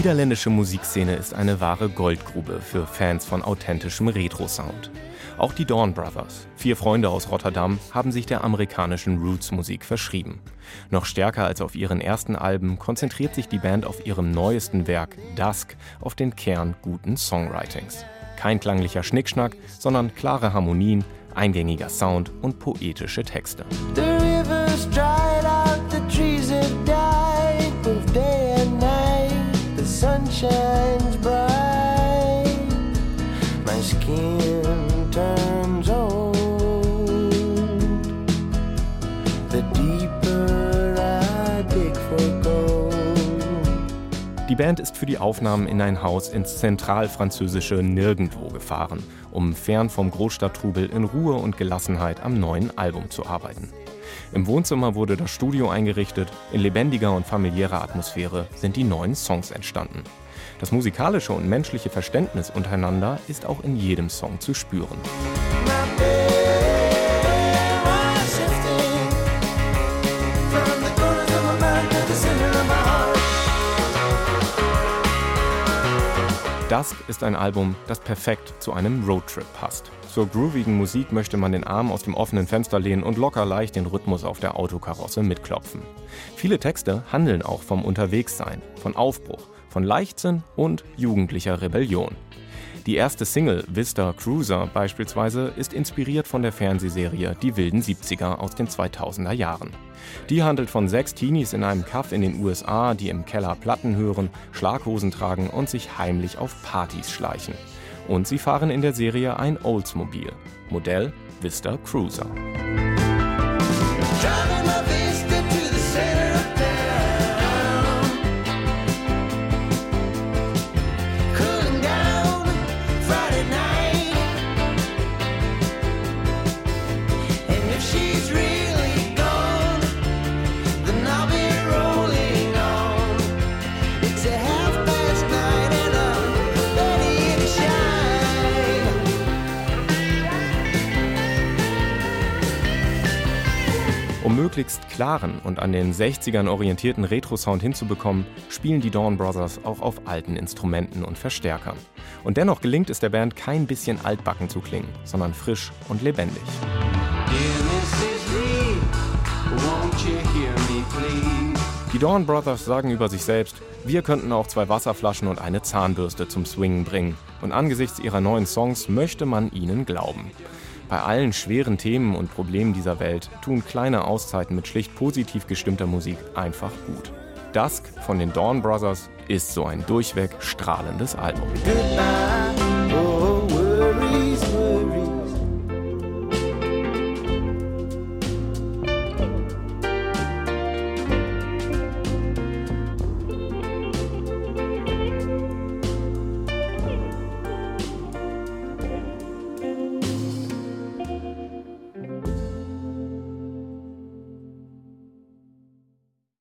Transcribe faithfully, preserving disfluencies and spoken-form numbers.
niederländische Musikszene ist eine wahre Goldgrube für Fans von authentischem Retro-Sound. Auch die Dawn Brothers, vier Freunde aus Rotterdam, haben sich der amerikanischen Roots-Musik verschrieben. Noch stärker als auf ihren ersten Alben konzentriert sich die Band auf ihrem neuesten Werk Dusk auf den Kern guten Songwritings. Kein klanglicher Schnickschnack, sondern klare Harmonien, eingängiger Sound und poetische Texte. The rivers dried out, the trees have died, both day and night, the sun shines bright, my skin turns old, the deeper I dig for gold. Die Band ist für die Aufnahmen in ein Haus ins zentralfranzösische Nirgendwo gefahren, um fern vom Großstadttrubel in Ruhe und Gelassenheit am neuen Album zu arbeiten. Im Wohnzimmer wurde das Studio eingerichtet, in lebendiger und familiärer Atmosphäre sind die neuen Songs entstanden. Das musikalische und menschliche Verständnis untereinander ist auch in jedem Song zu spüren. Dusk ist ein Album, das perfekt zu einem Roadtrip passt. Zur groovigen Musik möchte man den Arm aus dem offenen Fenster lehnen und locker leicht den Rhythmus auf der Autokarosse mitklopfen. Viele Texte handeln auch vom Unterwegssein, von Aufbruch, von Leichtsinn und jugendlicher Rebellion. Die erste Single, Vista Cruiser beispielsweise, ist inspiriert von der Fernsehserie Die wilden siebziger aus den zweitausender Jahren. Die handelt von sechs Teenies in einem Kaff in den U S A, die im Keller Platten hören, Schlaghosen tragen und sich heimlich auf Partys schleichen. Und sie fahren in der Serie ein Oldsmobile, Modell Vista Cruiser. Um möglichst klaren und an den sechzigern orientierten Retro-Sound hinzubekommen, spielen die Dawn Brothers auch auf alten Instrumenten und Verstärkern. Und dennoch gelingt es der Band, kein bisschen altbacken zu klingen, sondern frisch und lebendig. Die Dawn Brothers sagen über sich selbst, wir könnten auch zwei Wasserflaschen und eine Zahnbürste zum Swingen bringen. Und angesichts ihrer neuen Songs möchte man ihnen glauben. Bei allen schweren Themen und Problemen dieser Welt tun kleine Auszeiten mit schlicht positiv gestimmter Musik einfach gut. Dusk von den Dawn Brothers ist so ein durchweg strahlendes Album. Goodbye.